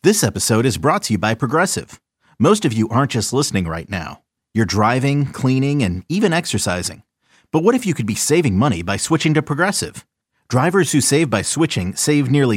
This episode is brought to you by Progressive. Most of you aren't just listening right now. You're driving, cleaning, and even exercising. But what if you could be saving money by switching to Progressive? Drivers who save by switching save nearly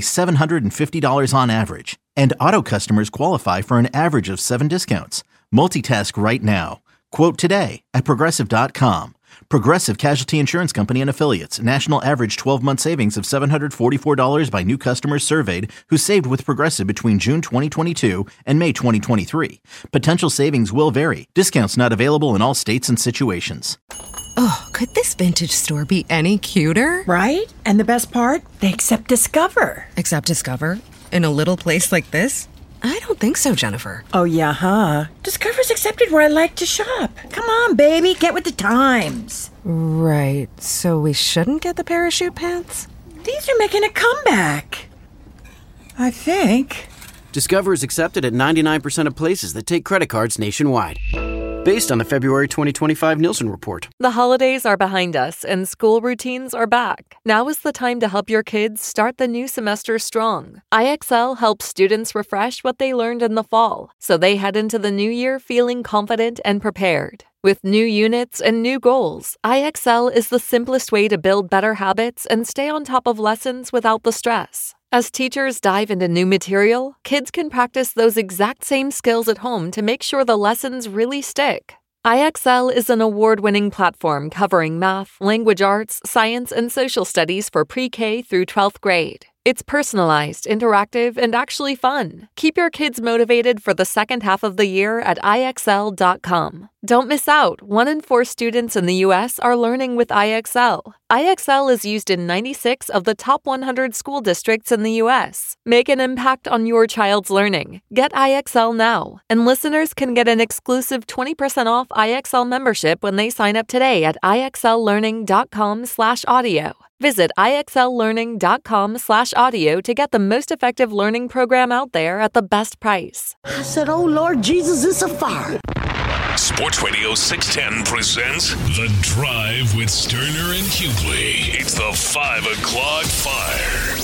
$750 on average. And auto customers qualify for an average of 7 discounts. Multitask right now. Quote today at Progressive.com. Progressive Casualty Insurance Company and Affiliates. National average 12-month savings of $744 by new customers surveyed who saved with Progressive between June 2022 and May 2023. Potential savings will vary. Discounts not available in all states and situations. Oh, could this vintage store be any cuter? Right? And the best part? They accept Discover. Accept Discover? In a little place like this? I don't think so, Jennifer. Oh, yeah, huh? Discover's accepted where I like to shop. Come on, baby, get with the times. Right, so we shouldn't get the parachute pants? These are making a comeback. I think. Discover is accepted at 99% of places that take credit cards nationwide. Based on the February 2025 Nielsen report. The holidays are behind us and school routines are back. Now is the time to help your kids start the new semester strong. IXL helps students refresh what they learned in the fall, so they head into the new year feeling confident and prepared. With new units and new goals, IXL is the simplest way to build better habits and stay on top of lessons without the stress. As teachers dive into new material, kids can practice those exact same skills at home to make sure the lessons really stick. IXL is an award-winning platform covering math, language arts, science, and social studies for pre-K through 12th grade. It's personalized, interactive, and actually fun. Keep your kids motivated for the second half of the year at IXL.com. Don't miss out. 1 in 4 students in the U.S. are learning with IXL. IXL is used in 96 of the top 100 school districts in the U.S. Make an impact on your child's learning. Get IXL now. And listeners can get an exclusive 20% off IXL membership when they sign up today at IXLlearning.com/audio. Visit IXLlearning.com/audio to get the most effective learning program out there at the best price. I said, oh, Lord Jesus, it's a fire. Sports Radio 610 presents The Drive with Sterner and Hughley. It's the 5 o'clock fire.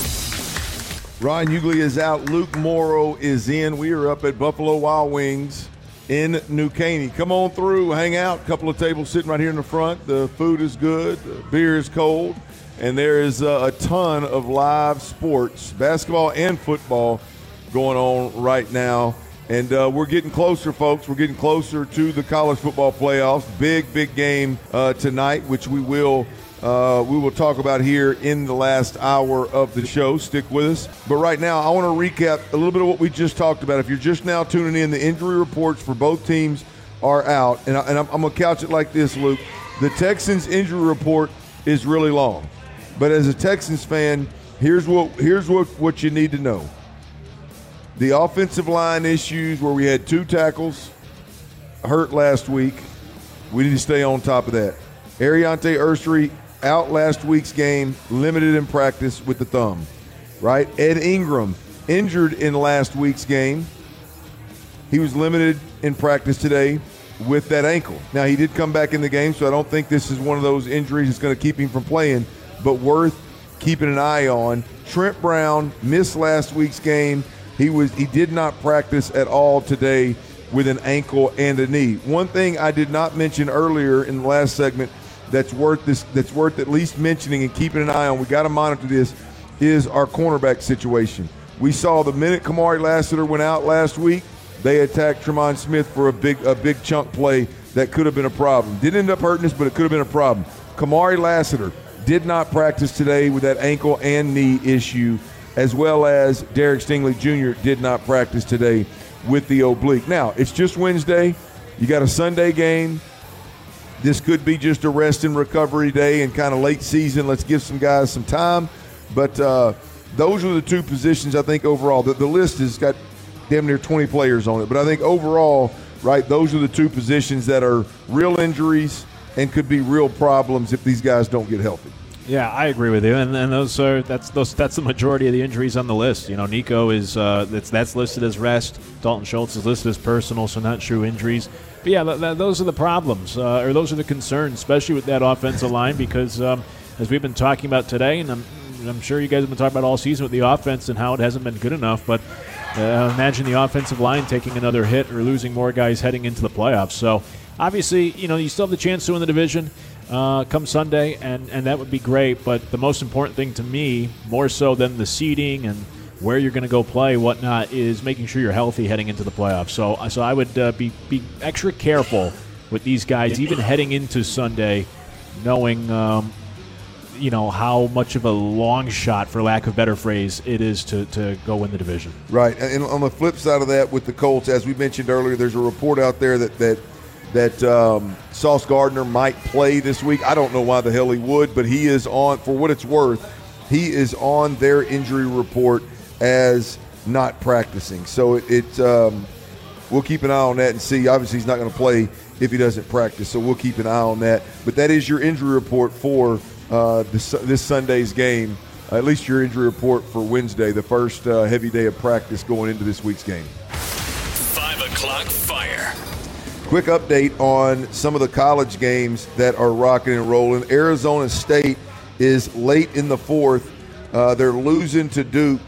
Ryan Hughley is out. Luke Morrow is in. We are up at Buffalo Wild Wings in New Caney. Come on through, hang out. A couple of tables sitting right here in the front. The food is good. The beer is cold. And there is a ton of live sports, basketball and football, going on right now. And we're getting closer, folks. We're getting closer to the college football playoffs. Big game tonight, which we will talk about here in the last hour of the show. Stick with us. But right now, I want to recap a little bit of what we just talked about. If you're just now tuning in, the injury reports for both teams are out. And I'm going to couch it like this, Luke. The Texans' injury report is really long. But as a Texans fan, here's what you need to know. The offensive line issues where we had 2 tackles hurt last week, we need to stay on top of that. Ariante Ursery out last week's game, limited in practice with the thumb, right? Ed Ingram injured in last week's game. He was limited in practice today with that ankle. Now, he did come back in the game, so I don't think this is one of those injuries that's going to keep him from playing, but worth keeping an eye on. Trent Brown missed last week's game. He did not practice at all today with an ankle and a knee. One thing I did not mention earlier in the last segment that's worth at least mentioning and keeping an eye on, we got to monitor this, is our cornerback situation. We saw the minute Kamari Lassiter went out last week, they attacked Tremont Smith for a big chunk play that could have been a problem. Didn't end up hurting us, but it could have been a problem. Kamari Lassiter did not practice today with that ankle and knee issue, as well as Derek Stingley Jr. did not practice today with the oblique. Now, it's just Wednesday. You got a Sunday game. This could be just a rest and recovery day and kind of late season. Let's give some guys some time. But those are the 2 positions I think overall. The list has got damn near 20 players on it. But I think overall, right, those are the 2 positions that are real injuries and could be real problems if these guys don't get healthy. Yeah, I agree with you, and that's the majority of the injuries on the list. You know, Nico is that's listed as rest. Dalton Schultz is listed as personal, so not true injuries. But yeah, those are the problems, or those are the concerns, especially with that offensive line, because as we've been talking about today, and I'm sure you guys have been talking about all season with the offense and how it hasn't been good enough, but imagine the offensive line taking another hit or losing more guys heading into the playoffs. So obviously, you still have the chance to win the division come Sunday, and that would be great. But the most important thing to me, more so than the seeding and where you're going to go play, whatnot, is making sure you're healthy heading into the playoffs. So I would be extra careful with these guys, even heading into Sunday, knowing how much of a long shot, for lack of a better phrase, it is to go win the division. Right, and on the flip side of that, with the Colts, as we mentioned earlier, there's a report out there that Sauce Gardner might play this week. I don't know why the hell he would, but he is on, for what it's worth, he is on their injury report as not practicing. So we'll keep an eye on that and see. Obviously, he's not going to play if he doesn't practice, so we'll keep an eye on that. But that is your injury report for this Sunday's game, at least your injury report for Wednesday, the first heavy day of practice going into this week's game. 5 o'clock fire. Quick update on some of the college games that are rocking and rolling. Arizona State is late in the fourth. They're losing to Duke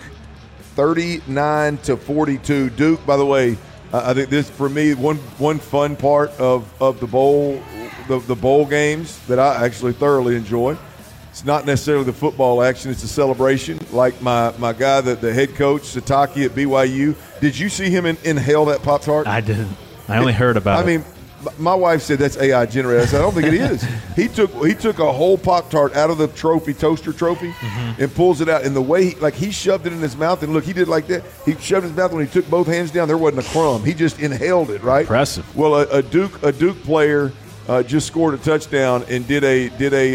39-42. Duke, by the way, I think this, for me, one fun part of the bowl games that I actually thoroughly enjoy. It's not necessarily the football action; it's a celebration. Like my guy, the head coach Sataki at BYU. Did you see him inhale that Pop-Tart? I didn't. I only heard about it. I mean, my wife said that's AI generated. I said I don't think it is. He took a whole Pop-Tart out of the toaster trophy, and pulls it out. And the way he shoved it in his mouth, and look, he did like that. He shoved his mouth when he took both hands down. There wasn't a crumb. He just inhaled it. Right. Impressive. Well, a Duke player just scored a touchdown and did a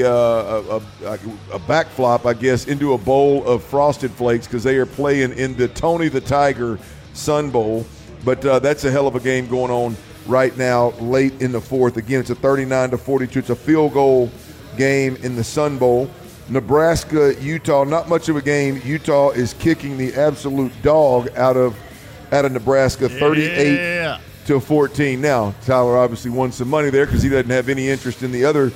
backflop, I guess, into a bowl of Frosted Flakes because they are playing in the Tony the Tiger Sun Bowl. But that's a hell of a game going on right now, late in the fourth. Again, it's a 39-42. It's a field goal game in the Sun Bowl. Nebraska, Utah, not much of a game. Utah is kicking the absolute dog out of Nebraska, 38-14. Now, Tyler obviously won some money there because he doesn't have any interest in the other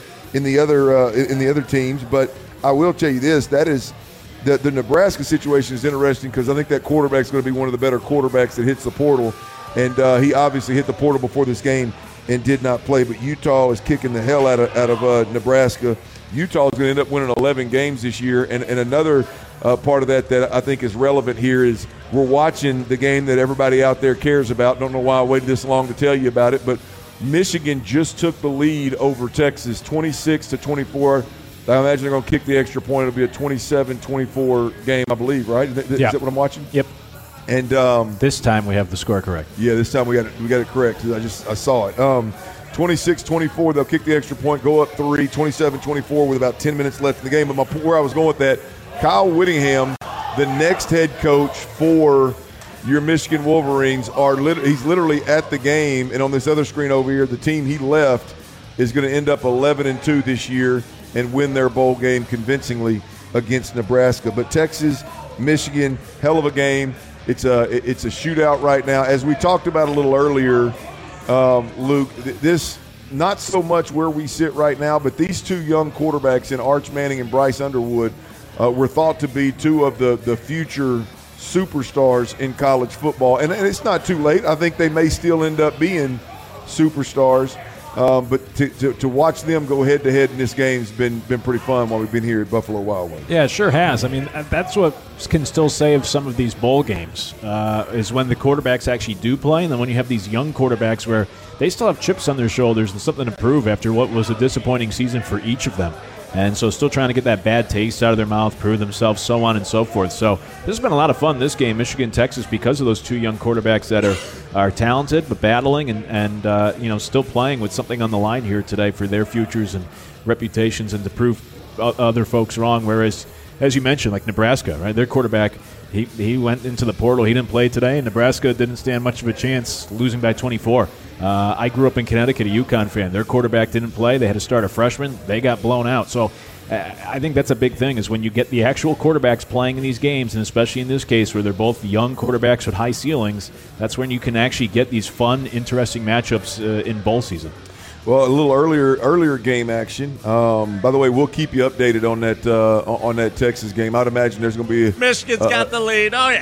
teams. But I will tell you this: that is the Nebraska situation is interesting because I think that quarterback's going to be one of the better quarterbacks that hits the portal. And he obviously hit the portal before this game and did not play. But Utah is kicking the hell out of Nebraska. Utah is going to end up winning 11 games this year. And another part of that I think is relevant here is we're watching the game that everybody out there cares about. Don't know why I waited this long to tell you about it, but Michigan just took the lead over Texas, 26-24. I imagine they're going to kick the extra point. It'll be a 27-24 game, I believe, right? Is that what I'm watching? Yep. And this time we have the score correct. Yeah, this time we got it correct. I saw it. 26-24, they'll kick the extra point, go up 3, 27-24 with about 10 minutes left in the game. But where I was going with that, Kyle Whittingham, the next head coach for your Michigan Wolverines, he's literally at the game. And on this other screen over here, the team he left is going to end up 11-2 this year and win their bowl game convincingly against Nebraska. But Texas, Michigan, hell of a game. It's a shootout right now. As we talked about a little earlier, Luke, this not so much where we sit right now, but these two young quarterbacks in Arch Manning and Bryce Underwood were thought to be two of the future superstars in college football. And it's not too late. I think they may still end up being superstars. But to watch them go head-to-head in this game has been pretty fun while we've been here at Buffalo Wild Wings. Yeah, it sure has. I mean, that's what can still say of some of these bowl games is when the quarterbacks actually do play, and then when you have these young quarterbacks where they still have chips on their shoulders and something to prove after what was a disappointing season for each of them. And so still trying to get that bad taste out of their mouth, prove themselves, so on and so forth. So this has been a lot of fun, this game, Michigan-Texas, because of those two young quarterbacks that are talented but battling and still playing with something on the line here today for their futures and reputations and to prove other folks wrong. Whereas, as you mentioned, like Nebraska, right, their quarterback, he went into the portal. He didn't play today, and Nebraska didn't stand much of a chance, losing by 24. I grew up in Connecticut, a UConn fan. Their quarterback didn't play. They had to start a freshman. They got blown out. So I think that's a big thing is when you get the actual quarterbacks playing in these games, and especially in this case where they're both young quarterbacks with high ceilings, that's when you can actually get these fun, interesting matchups in bowl season. Well, a little earlier game action. By the way, we'll keep you updated on that Texas game. I'd imagine there's going to be Michigan's got the lead. Oh, yeah.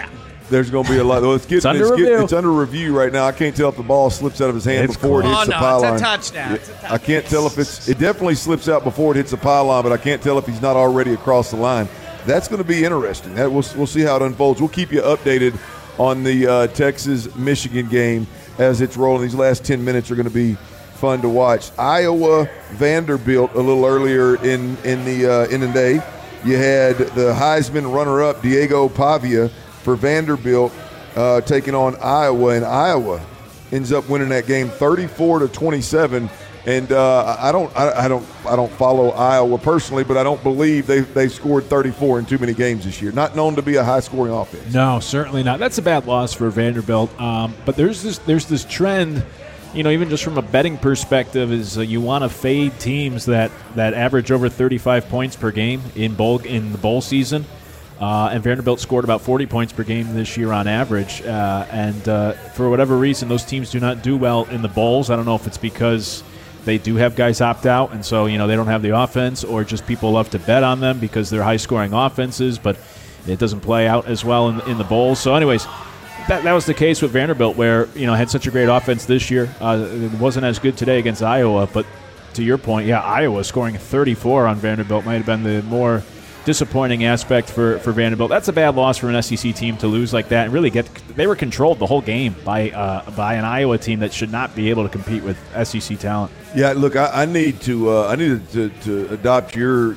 There's going to be a lot. Well, it's under review. It's under review right now. I can't tell if the ball slips out of his hand before it hits the pylon. It's a touchdown. I can't tell if it definitely slips out before it hits the pylon, but I can't tell if he's not already across the line. That's going to be interesting. We'll see how it unfolds. We'll keep you updated on the Texas-Michigan game as it's rolling. These last 10 minutes are going to be fun to watch. Iowa-Vanderbilt a little earlier in the day. You had the Heisman runner-up, Diego Pavia, for Vanderbilt taking on Iowa, and Iowa ends up winning that game 34-27. And I don't follow Iowa personally, but I don't believe they scored 34 in too many games this year. Not known to be a high-scoring offense. No, certainly not. That's a bad loss for Vanderbilt. But there's this trend, even just from a betting perspective, is you want to fade teams that average over 35 points per game in the bowl season. And Vanderbilt scored about 40 points per game this year on average. And for whatever reason, those teams do not do well in the bowls. I don't know if it's because they do have guys opt out, and so they don't have the offense, or just people love to bet on them because they're high-scoring offenses, but it doesn't play out as well in the bowls. So anyways, that was the case with Vanderbilt, where had such a great offense this year. It wasn't as good today against Iowa, but to your point, Iowa scoring 34 on Vanderbilt might have been the more disappointing aspect for Vanderbilt. That's a bad loss for an SEC team to lose like that and really they were controlled the whole game by an Iowa team that should not be able to compete with SEC talent. Yeah, look, I need to adopt your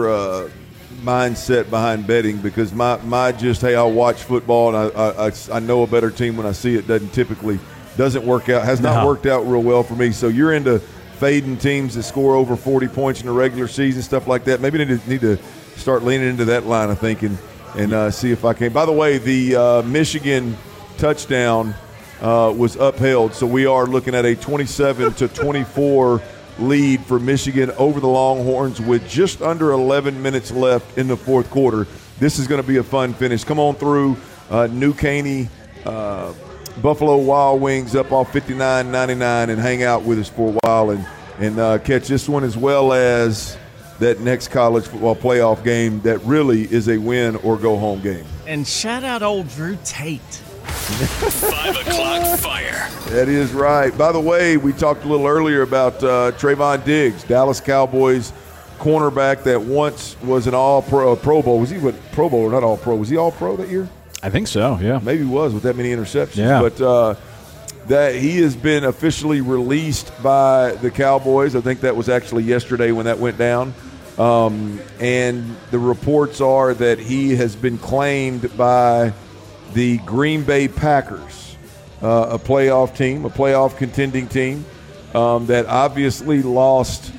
mindset behind betting, because my just, hey, I'll watch football and I know a better team when I see it doesn't work out, has not worked out real well for me. So you're into fading teams that score over 40 points in the regular season, stuff like that. Maybe need to start leaning into that line of thinking and see if I can. By the way, the Michigan touchdown was upheld, so we are looking at a 27-24 lead for Michigan over the Longhorns with just under 11 minutes left in the fourth quarter. This is going to be a fun finish. Come on through New Caney, Buffalo Wild Wings up off 59.99 and hang out with us for a while and catch this one, as well as that next college football playoff game that really is a win or go home game. And shout out old Drew Tate. 5 o'clock fire. That is right. By the way, we talked a little earlier about Trayvon Diggs, Dallas Cowboys cornerback that once was an all-pro Pro Bowl. Was he Pro Bowl or not all-pro? Was he all-pro that year? I think so, yeah. Maybe he was with that many interceptions. Yeah. But that he has been officially released by the Cowboys. I think that was actually yesterday when that went down. And the reports are that he has been claimed by the Green Bay Packers, a playoff team, a playoff contending team that obviously lost,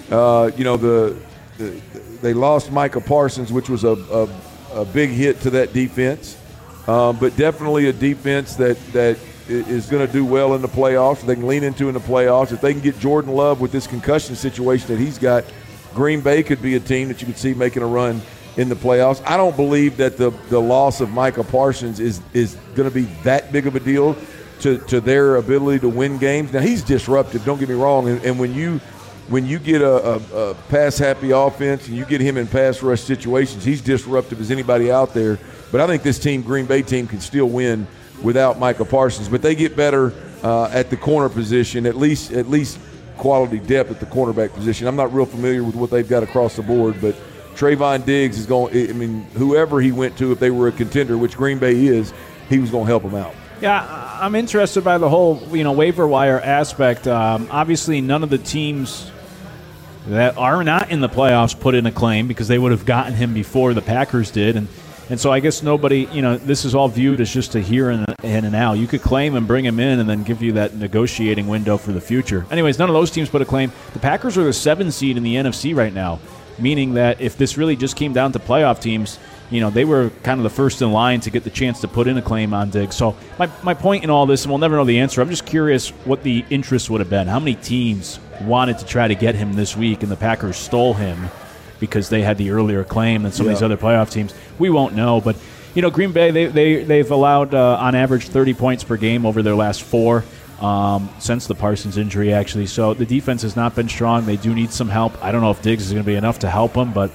they lost Micah Parsons, which was a big hit to that defense, but definitely a defense that is going to do well in the playoffs. They can lean into in the playoffs. If they can get Jordan Love with this concussion situation that he's got, Green Bay could be a team that you could see making a run in the playoffs. I don't believe that the loss of Micah Parsons is going to be that big of a deal to their ability to win games. Now, he's disruptive, don't get me wrong, and when you get a pass-happy offense and you get him in pass rush situations, he's disruptive as anybody out there. But I think this team, Green Bay team, can still win without Micah Parsons. But they get better at the corner position, at least quality depth at the cornerback position. I'm not real familiar with what they've got across the board, but Trayvon Diggs is going – I mean, whoever he went to, if they were a contender, which Green Bay is, he was going to help them out. Yeah, I'm interested by the whole waiver wire aspect. Obviously, none of the teams that are not in the playoffs put in a claim because they would have gotten him before the Packers did, and so I guess nobody, this is all viewed as just a here and an now. You could claim and bring him in and then give you that negotiating window for the future. Anyways, none of those teams put a claim. The Packers are the 7th seed in the NFC right now, meaning that if this really just came down to playoff teams, they were kind of the first in line to get the chance to put in a claim on Diggs. So my point in all this, and we'll never know the answer, I'm just curious what the interest would have been. How many teams wanted to try to get him this week, and the Packers stole him because they had the earlier claim than some of these other playoff teams? We won't know, but Green Bay, they've allowed on average 30 points per game over their last 4 since the Parsons injury, actually. So the defense has not been strong. They do need some help. I don't know if Diggs is going to be enough to help them, but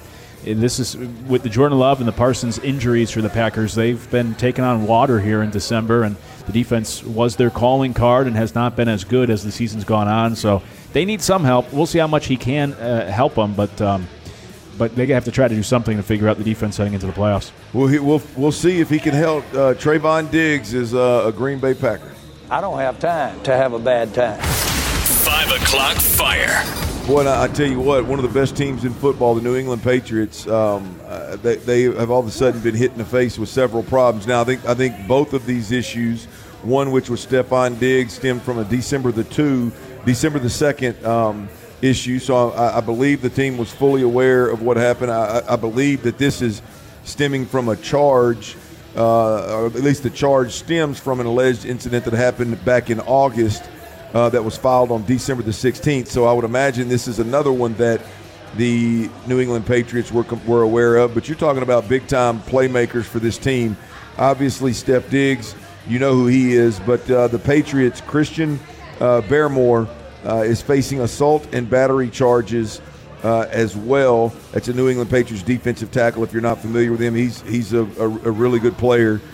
this is with the Jordan Love and the Parsons injuries for the Packers. They've been taking on water here in December, and the defense was their calling card and has not been as good as the season's gone on. So they need some help. We'll see how much he can help them, but they have to try to do something to figure out the defense heading into the playoffs. We'll see if he can help. Trayvon Diggs is a Green Bay Packer. I don't have time to have a bad time. 5 o'clock fire. Boy, I tell you what, one of the best teams in football, the New England Patriots, they have all of a sudden been hit in the face with several problems. Now, I think both of these issues, one which was Stephon Diggs, stemmed from a December the 2nd issue. So I believe the team was fully aware of what happened. I believe that this is stemming from a charge, or at least the charge stems from an alleged incident that happened back in August. That was filed on December the 16th. So I would imagine this is another one that the New England Patriots were aware of. But you're talking about big-time playmakers for this team. Obviously, Steph Diggs, you know who he is. But the Patriots, Christian Barmore, is facing assault and battery charges as well. That's a New England Patriots defensive tackle. If you're not familiar with him, he's a really good player.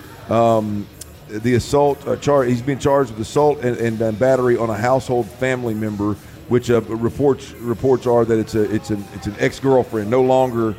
The assault charge, he's been charged with assault and battery on a household family member, which reports are that it's an ex-girlfriend, no longer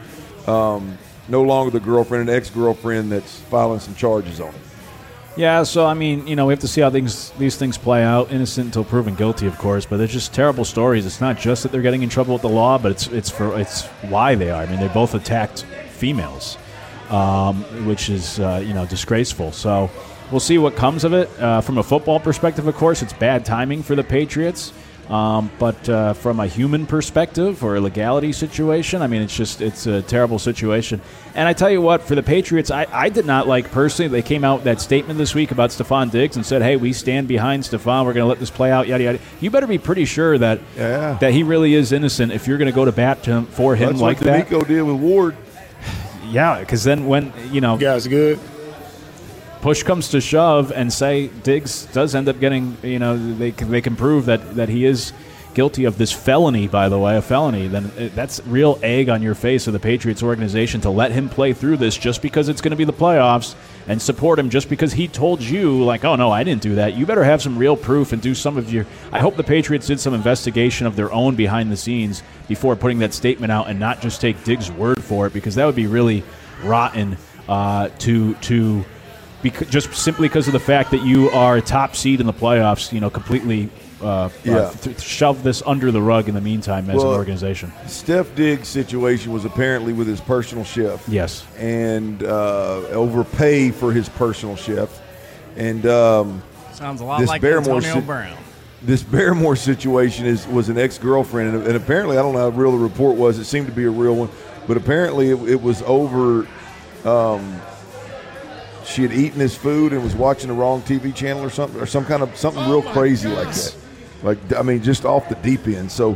the girlfriend, an ex-girlfriend that's filing some charges on him. Yeah, so I mean, we have to see how these things play out. Innocent until proven guilty, of course, but they're just terrible stories. It's not just that they're getting in trouble with the law, but it's why they are. I mean, they both attacked females, which is disgraceful. So we'll see what comes of it. From a football perspective, of course, it's bad timing for the Patriots. But from a human perspective or a legality situation, I mean, it's a terrible situation. And I tell you what, for the Patriots, I did not like personally. They came out with that statement this week about Stephon Diggs and said, hey, we stand behind Stephon. We're going to let this play out, yada, yada. You better be pretty sure that he really is innocent if you're going to go to bat for him like that. That's what DeMeco did with Ward. Yeah, because then when, You guys good? Push comes to shove and say Diggs does end up getting, they can prove that he is guilty of this felony, by the way, a felony, then that's real egg on your face of the Patriots organization to let him play through this just because it's going to be the playoffs and support him just because he told you, like, oh, no, I didn't do that. You better have some real proof and do some of your – I hope the Patriots did some investigation of their own behind the scenes before putting that statement out and not just take Diggs' word for it, because that would be really rotten to – just simply because of the fact that you are a top seed in the playoffs, completely shove this under the rug in the meantime as an organization. Steph Diggs' situation was apparently with his personal chef. Yes. And overpay for his personal chef. And sounds a lot like Antonio Brown. This Barmore situation was an ex-girlfriend, and apparently, I don't know how real the report was. It seemed to be a real one. But apparently it was over she had eaten his food and was watching the wrong TV channel or something, or something real crazy like that. Just off the deep end. So,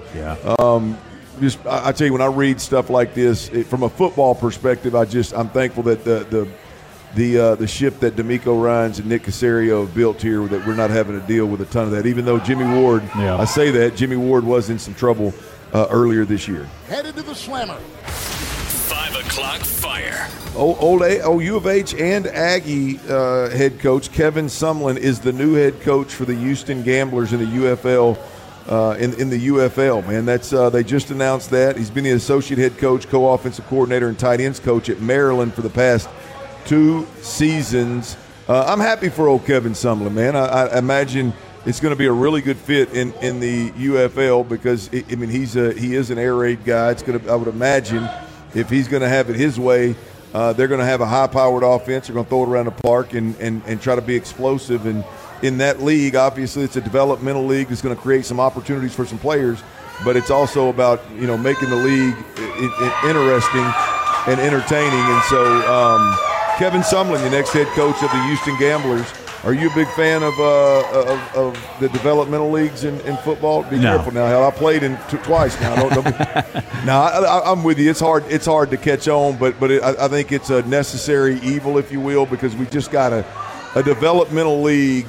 I tell you, when I read stuff like this, from a football perspective, I'm thankful that the ship that DeMeco Ryans and Nick Caserio have built here, that we're not having to deal with a ton of that. Even though Jimmy Ward, I say that Jimmy Ward was in some trouble earlier this year. Headed to the slammer. 5 o'clock fire. U of H and Aggie head coach Kevin Sumlin is the new head coach for the Houston Gamblers in the UFL. In the UFL, man, that's they just announced that. He's been the associate head coach, co-offensive coordinator, and tight ends coach at Maryland for the past 2 seasons. I'm happy for old Kevin Sumlin, man. I imagine it's going to be a really good fit in the UFL because he is an air raid guy. I would imagine if he's going to have it his way. They're going to have a high-powered offense. They're going to throw it around the park and try to be explosive. And in that league, obviously, it's a developmental league that's going to create some opportunities for some players. But it's also about making the league interesting and entertaining. And so, Kevin Sumlin, the next head coach of the Houston Gamblers. Are you a big fan of the developmental leagues in football? Be careful now. Hell, I played in twice now. I'm with you. It's hard to catch on, but I think it's a necessary evil, if you will, because we just got a developmental league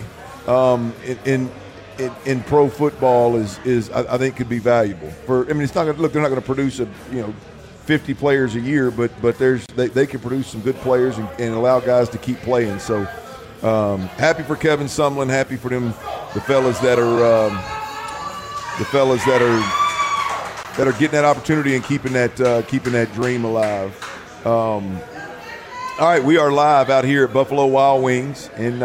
in pro football is I think could be valuable. It's not going to look. They're not going to produce 50 players a year, but they can produce some good players and allow guys to keep playing. So happy for Kevin Sumlin, happy for them, the fellas that are getting that opportunity and keeping that dream alive. All right, we are live out here at Buffalo Wild Wings in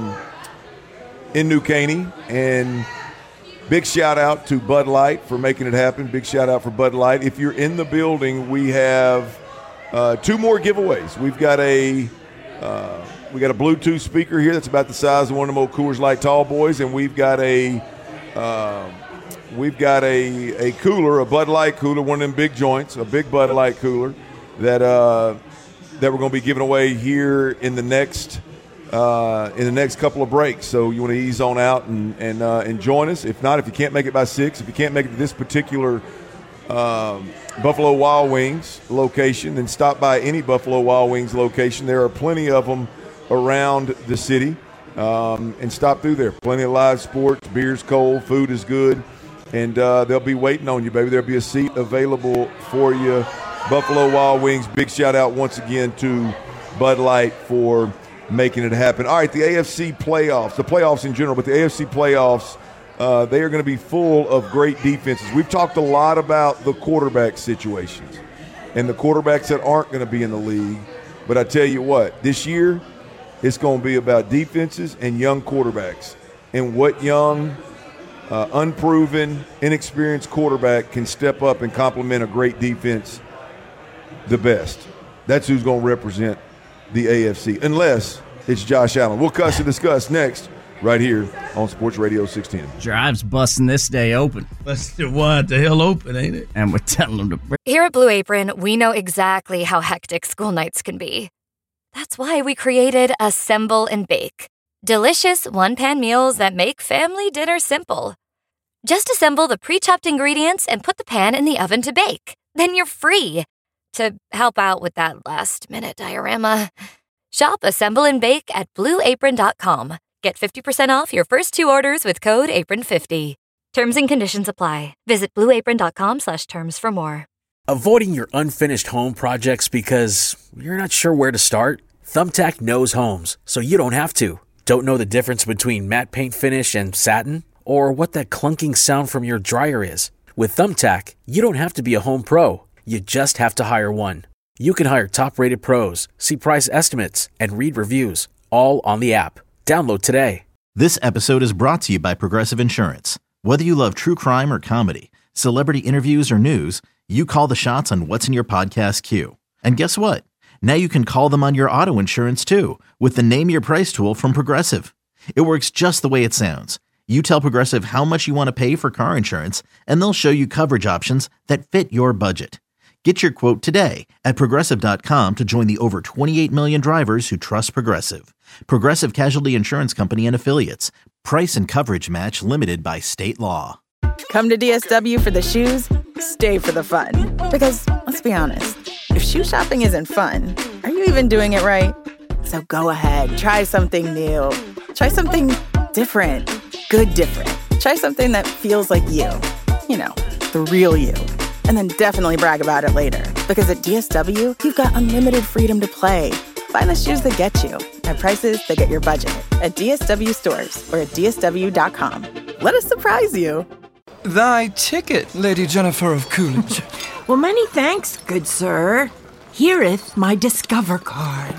New Caney, and big shout out to Bud Light for making it happen. Big shout out for Bud Light. If you're in the building, we have 2 more giveaways. We've got a Bluetooth speaker here that's about the size of one of them old Coors Light Tall Boys, and we've got a cooler, a Bud Light cooler, one of them big joints, a big Bud Light cooler that we're going to be giving away here in the next couple of breaks. So you want to ease on out and join us. If not, if you can't make it by 6, if you can't make it to this particular Buffalo Wild Wings location, then stop by any Buffalo Wild Wings location. There are plenty of them around the city, and stop through there. Plenty of live sports, beer's cold, food is good, and they'll be waiting on you, baby. There'll be a seat available for you. Buffalo Wild Wings, big shout out once again to Bud Light for making it happen. All right, the AFC playoffs, the playoffs in general, but the AFC playoffs, they are going to be full of great defenses. We've talked a lot about the quarterback situations and the quarterbacks that aren't going to be in the league. But I tell you what, this year it's going to be about defenses and young quarterbacks, and what young, unproven, inexperienced quarterback can step up and complement a great defense the best. That's who's going to represent the AFC, unless it's Josh Allen. We'll cuss and discuss next, right here on Sports Radio 610. Drive's busting this day open. Busted what? The hell open, ain't it? And we're telling them to break. Here at Blue Apron, we know exactly how hectic school nights can be. That's why we created Assemble and Bake. Delicious one-pan meals that make family dinner simple. Just assemble the pre-chopped ingredients and put the pan in the oven to bake. Then you're free to help out with that last-minute diorama. Shop Assemble and Bake at BlueApron.com. Get 50% off your first 2 orders with code APRON50. Terms and conditions apply. Visit BlueApron.com/terms for more. Avoiding your unfinished home projects because you're not sure where to start? Thumbtack knows homes, so you don't have to. Don't know the difference between matte paint finish and satin? Or what that clunking sound from your dryer is? With Thumbtack, you don't have to be a home pro. You just have to hire one. You can hire top-rated pros, see price estimates, and read reviews, all on the app. Download today. This episode is brought to you by Progressive Insurance. Whether you love true crime or comedy, celebrity interviews or news, you call the shots on what's in your podcast queue. And guess what? Now you can call them on your auto insurance too, with the Name Your Price tool from Progressive. It works just the way it sounds. You tell Progressive how much you want to pay for car insurance, and they'll show you coverage options that fit your budget. Get your quote today at Progressive.com to join the over 28 million drivers who trust Progressive. Progressive Casualty Insurance Company and Affiliates. Price and coverage match limited by state law. Come to DSW for the shoes, stay for the fun. Because, let's be honest, if shoe shopping isn't fun, are you even doing it right? So go ahead, try something new. Try something different. Good different. Try something that feels like you. You know, the real you. And then definitely brag about it later. Because at DSW, you've got unlimited freedom to play. Find the shoes that get you at prices that get your budget at DSW stores or at DSW.com. Let us surprise you. Thy ticket, Lady Jennifer of Coolidge. Well, many thanks, good sir. Here'th my Discover card.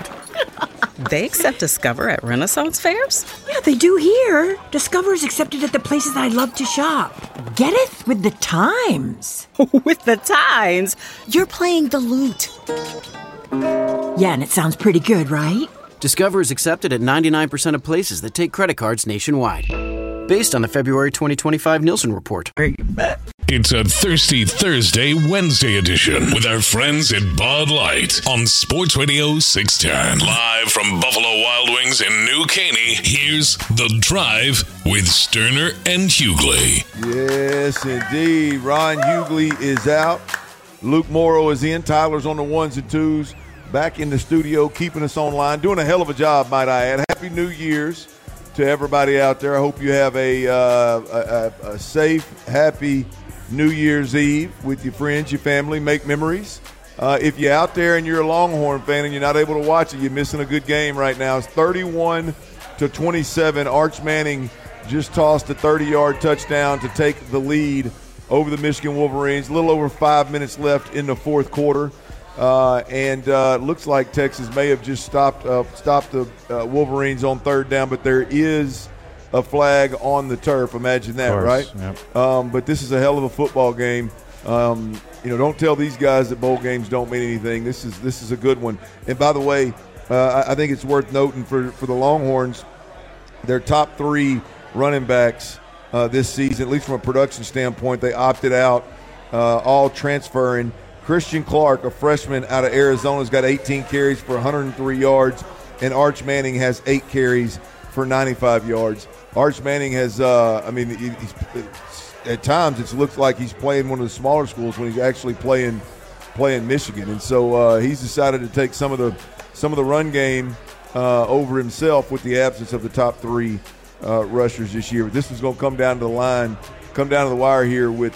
They accept Discover at Renaissance fairs? Yeah, they do here. Discover's accepted at the places I love to shop. Getteth with the times. With the times? You're playing the lute. Yeah, and it sounds pretty good, right? Discover is accepted at 99% of places that take credit cards nationwide. Based on the February 2025 Nielsen report. It's a Thirsty Thursday Wednesday edition with our friends at Bud Light on Sports Radio 610. Live from Buffalo Wild Wings in New Caney, here's The Drive with Sterner and Hughley. Yes, indeed. Ron Hughley is out. Luke Morrow is in. Tyler's on the ones and twos. Back in the studio, keeping us online. Doing a hell of a job, might I add. Happy New Year's to everybody out there. I hope you have a safe, happy New Year's Eve with your friends, your family. Make memories. If you're out there and you're a Longhorn fan and you're not able to watch it, you're missing a good game right now. It's 31-27. Arch Manning just tossed a 30-yard touchdown to take the lead over the Michigan Wolverines. A little over 5 minutes left in the fourth quarter. And looks like Texas may have just stopped the Wolverines on third down, but there is a flag on the turf. Imagine that, right? Yep. But this is a hell of a football game. Don't tell these guys that bowl games don't mean anything. This is a good one. And by the way, I think it's worth noting for the Longhorns, their top 3 running backs this season, at least from a production standpoint, they opted out, all transferring. Christian Clark, a freshman out of Arizona, has got 18 carries for 103 yards, and Arch Manning has 8 carries for 95 yards. Arch Manning has, he's at times it looks like he's playing one of the smaller schools when he's actually playing Michigan, and so he's decided to take some of the run game over himself with the absence of the top 3 rushers this year. But this was going to come down to the wire here with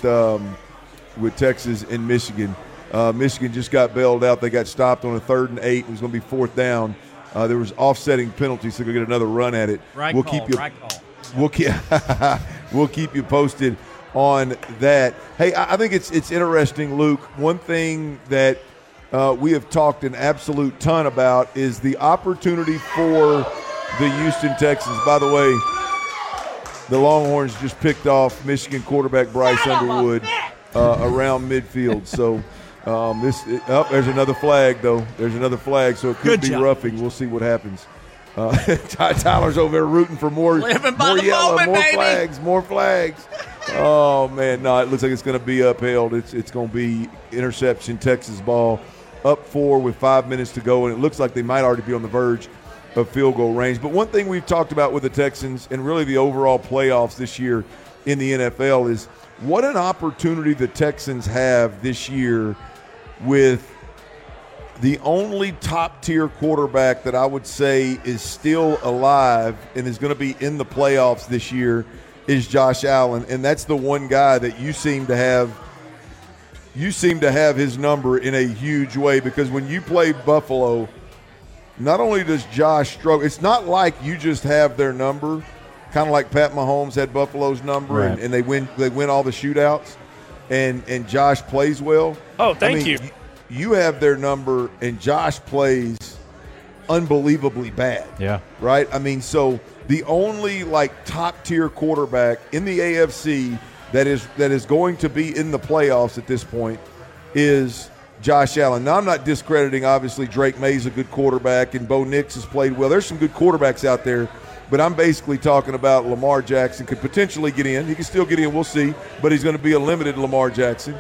Texas and Michigan. Michigan just got bailed out. They got stopped on a 3rd and 8. It was going to be 4th down. There was offsetting penalties, so they're going to get another run at it. Right call. We'll keep you posted on that. Hey, I think it's interesting, Luke. One thing that we have talked an absolute ton about is the opportunity for the Houston Texans. By the way, the Longhorns just picked off Michigan quarterback Bryce Underwood around midfield. So there's another flag, though. There's another flag, so it could be roughing. We'll see what happens. Tyler's over there rooting for more yellow, more flags. Oh, man, no, it looks like it's going to be upheld. It's going to be interception, Texas ball, up 4 with 5 minutes to go, and it looks like they might already be on the verge of field goal range. But one thing we've talked about with the Texans and really the overall playoffs this year in the NFL is what an opportunity the Texans have this year with the only top-tier quarterback that I would say is still alive and is going to be in the playoffs this year is Josh Allen, and that's the one guy that you seem to have his number in a huge way, because when you play Buffalo, not only does Josh struggle, it's not like you just have their number, kind of like Pat Mahomes had Buffalo's number, right, and they win all the shootouts, and Josh plays well. Oh, thank you. You have their number, and Josh plays unbelievably bad. Yeah. Right? I mean, so the only top-tier quarterback in the AFC that is going to be in the playoffs at this point is Josh Allen. Now, I'm not discrediting, obviously, Drake May's a good quarterback, and Bo Nix has played well. There's some good quarterbacks out there, but I'm basically talking about Lamar Jackson could potentially get in. He can still get in, we'll see, but he's going to be a limited Lamar Jackson.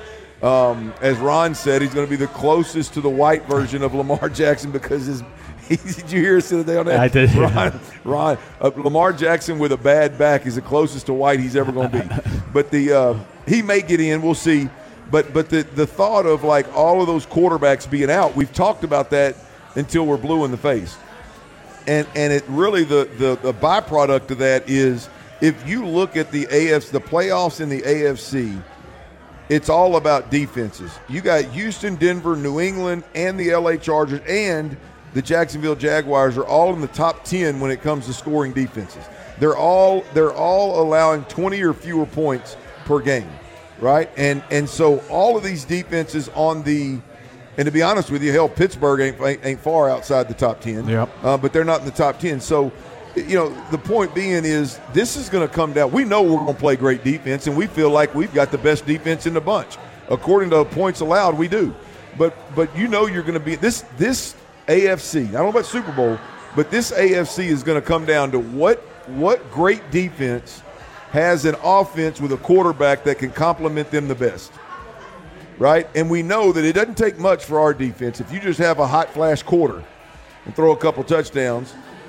As Ron said, he's going to be the closest to the white version of Lamar Jackson because did you hear us the other day on that? I did. Ron, Lamar Jackson with a bad back is the closest to white he's ever going to be. But he may get in, we'll see. But the thought of all of those quarterbacks being out, we've talked about that until we're blue in the face. And it really the byproduct of that is if you look at the playoffs in the AFC, it's all about defenses. You got Houston, Denver, New England, and the LA Chargers, and the Jacksonville Jaguars are all in the top 10 when it comes to scoring defenses. They're all allowing 20 or fewer points per game, right? And so all of these defenses and to be honest with you, hell, Pittsburgh ain't far outside the top 10. Yep. But they're not in the top 10. So, the point being is this is going to come down. We know we're going to play great defense, and we feel like we've got the best defense in the bunch. According to points allowed, we do. But you're going to be this AFC. I don't know about Super Bowl, but this AFC is going to come down to what great defense has an offense with a quarterback that can complement them the best, right? And we know that it doesn't take much for our defense. If you just have a hot flash quarter and throw a couple touchdowns,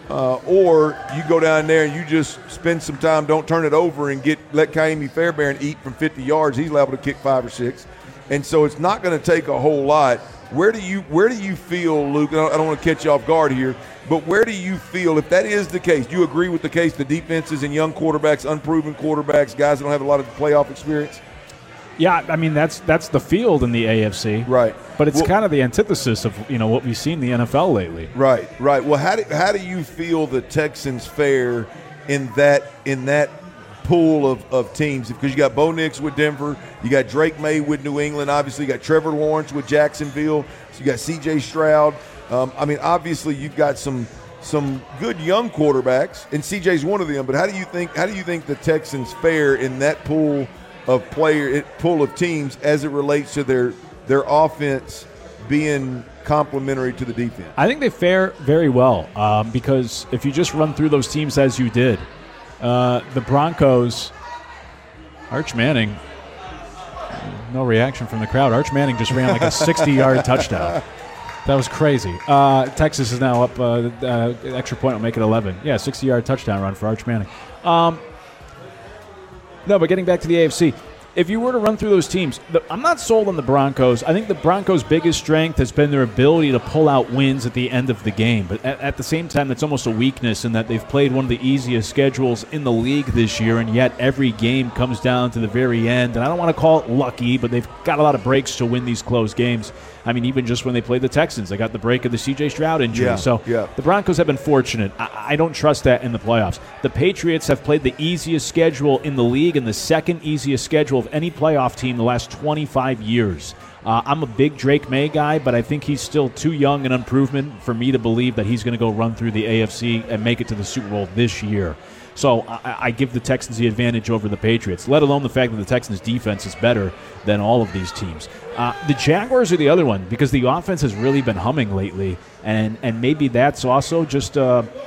or you go down there and you just spend some time, don't turn it over, and let Kaimi Fairbairn eat from 50 yards. He's liable to kick 5 or 6. And so it's not going to take a whole lot. Where do you feel, Luke, and I don't want to catch you off guard here, but where do you feel, if that is the case, do you agree with the case, the defenses and young quarterbacks, unproven quarterbacks, guys that don't have a lot of playoff experience? Yeah, I mean that's the field in the AFC, right? But it's kind of the antithesis of what we've seen in the NFL lately, right? Well, how do you feel the Texans fare in that pool of teams? Because you got Bo Nix with Denver, you got Drake May with New England, obviously you got Trevor Lawrence with Jacksonville, so you got C.J. Stroud. I mean, obviously you've got some good young quarterbacks, and C.J.'s one of them. But how do you think the Texans fare in that pool of teams as it relates to their offense being complementary to the defense? I think they fare very well because if you just run through those teams as you did, the Broncos, Arch Manning, no reaction from the crowd. Arch Manning just ran like a 60-yard touchdown. That was crazy. Texas is now up. Extra point will make it 11. Yeah, 60-yard touchdown run for Arch Manning. No, but getting back to the AFC, if you were to run through those teams, I'm not sold on the Broncos. I think the Broncos' biggest strength has been their ability to pull out wins at the end of the game. But at the same time, that's almost a weakness in that they've played one of the easiest schedules in the league this year, and yet every game comes down to the very end. And I don't want to call it lucky, but they've got a lot of breaks to win these close games. I mean, even just when they played the Texans, they got the break of the C.J. Stroud injury. The Broncos have been fortunate. I don't trust that in the playoffs. The Patriots have played the easiest schedule in the league and the second easiest schedule of any playoff team the last 25 years. I'm a big Drake May guy, but I think he's still too young and unproven for me to believe that he's going to go run through the AFC and make it to the Super Bowl this year. So I give the Texans the advantage over the Patriots, let alone the fact that the Texans' defense is better than all of these teams. The Jaguars are the other one because the offense has really been humming lately, and maybe that's also just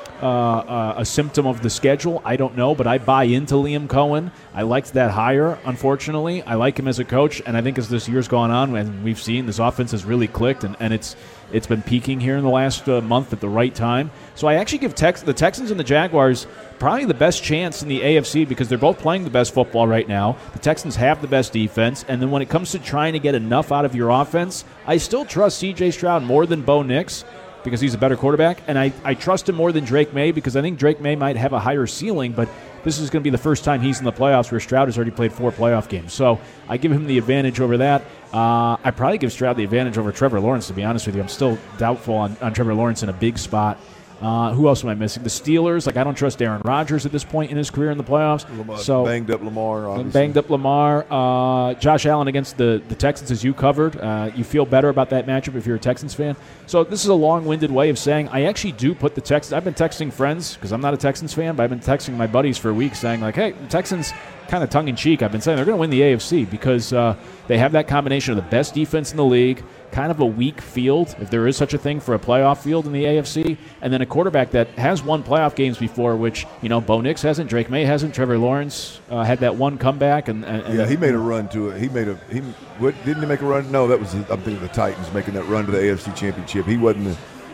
a symptom of the schedule. I don't know, but I buy into Liam Cohen. I liked that hire, unfortunately. I like him as a coach, and I think as this year's gone on, and we've seen this offense has really clicked, and it's been peaking here in the last month at the right time. So I actually give the Texans and the Jaguars probably the best chance in the AFC because they're both playing the best football right now. The Texans have the best defense, and then when it comes to trying to get enough out of your offense, I still trust C.J. Stroud more than Bo Nix because he's a better quarterback, and I trust him more than Drake May because I think Drake May might have a higher ceiling, but this is going to be the first time he's in the playoffs where Stroud has already played 4 playoff games. So I give him the advantage over that. I probably give Stroud the advantage over Trevor Lawrence, to be honest with you. I'm still doubtful on Trevor Lawrence in a big spot. Who else am I missing? The Steelers. I don't trust Aaron Rodgers at this point in his career in the playoffs. Banged up Lamar, obviously. Banged up Lamar. Josh Allen against the Texans, as you covered. You feel better about that matchup if you're a Texans fan. So this is a long-winded way of saying I actually do put the Texans. I've been texting friends because I'm not a Texans fan, but I've been texting my buddies for weeks saying, like, hey, the Texans, kind of tongue-in-cheek, I've been saying they're going to win the AFC because they have that combination of the best defense in the league, kind of a weak field, if there is such a thing for a playoff field in the AFC, and then a quarterback that has won playoff games before, which, Bo Nix hasn't, Drake May hasn't, Trevor Lawrence had that one comeback. And he made a run to it. Didn't he make a run? No, that was, I'm thinking of the Titans making that run to the AFC Championship. He wasn't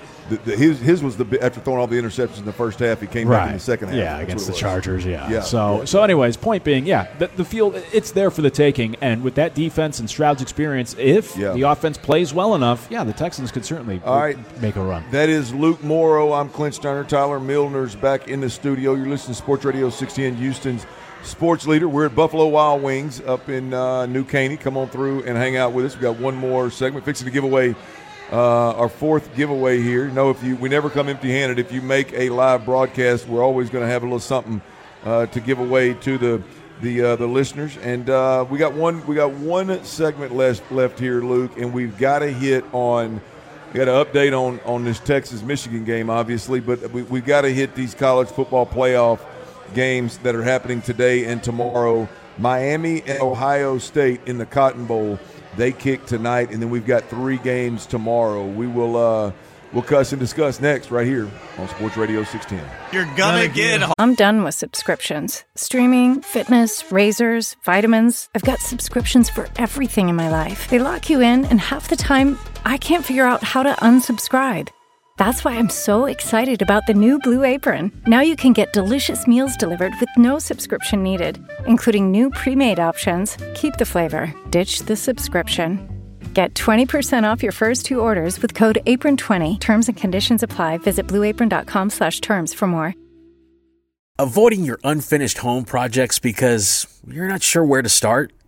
his was after throwing all the interceptions in the first half, he came back in the second half. Yeah, against the Chargers, So anyways, point being, the field, it's there for the taking, and with that defense and Stroud's experience, if the offense plays well enough, the Texans could certainly make a run. That is Luke Morrow. I'm Clint Steiner. Tyler Milner's back in the studio. You're listening to Sports Radio 610, Houston's sports leader. We're at Buffalo Wild Wings up in New Caney. Come on through and hang out with us. We've got one more segment fixing to give away our fourth giveaway here. We never come empty-handed. If you make a live broadcast, we're always going to have a little something to give away to the listeners. And we got one segment left here, Luke, and we've got to hit on. We got an update on this Texas-Michigan game, obviously, but we've got to hit these college football playoff games that are happening today and tomorrow. Miami and Ohio State in the Cotton Bowl. They kick tonight, and then we've got 3 games tomorrow. We'll cuss and discuss next right here on Sports Radio 610. You're gonna get. I'm done with subscriptions. Streaming, fitness, razors, vitamins. I've got subscriptions for everything in my life. They lock you in, and half the time, I can't figure out how to unsubscribe. That's why I'm so excited about the new Blue Apron. Now you can get delicious meals delivered with no subscription needed, including new pre-made options. Keep the flavor, ditch the subscription. Get 20% off your first 2 orders with code APRON20. Terms and conditions apply. Visit blueapron.com/terms for more. Avoiding your unfinished home projects because you're not sure where to start?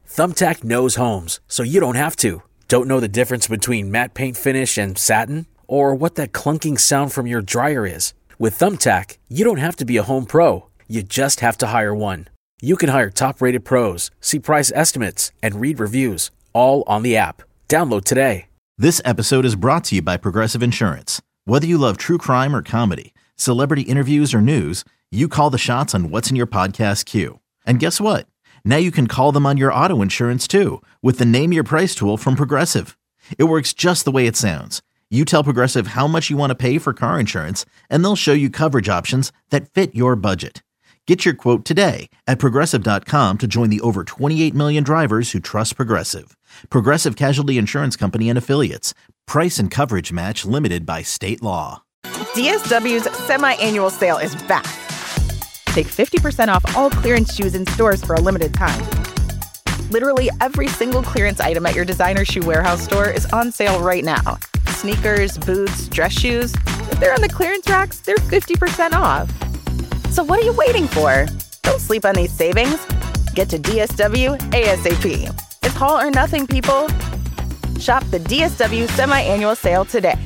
Thumbtack knows homes, so you don't have to. Don't know the difference between matte paint finish and satin? Or what that clunking sound from your dryer is? With Thumbtack, you don't have to be a home pro. You just have to hire one. You can hire top-rated pros, see price estimates, and read reviews, all on the app. Download today. This episode is brought to you by Progressive Insurance. Whether you love true crime or comedy, celebrity interviews or news, you call the shots on what's in your podcast queue. And guess what? Now you can call them on your auto insurance too with the Name Your Price tool from Progressive. It works just the way it sounds. You tell Progressive how much you want to pay for car insurance, and they'll show you coverage options that fit your budget. Get your quote today at Progressive.com to join the over 28 million drivers who trust Progressive. Progressive Casualty Insurance Company and Affiliates. Price and coverage match limited by state law. DSW's semi-annual sale is back. Take 50% off all clearance shoes in stores for a limited time. Literally every single clearance item at your designer shoe warehouse store is on sale right now. Sneakers, boots, dress shoes. If they're on the clearance racks, they're 50% off. So what are you waiting for? Don't sleep on these savings. Get to DSW ASAP. It's haul or nothing, people. Shop the DSW semi-annual sale today.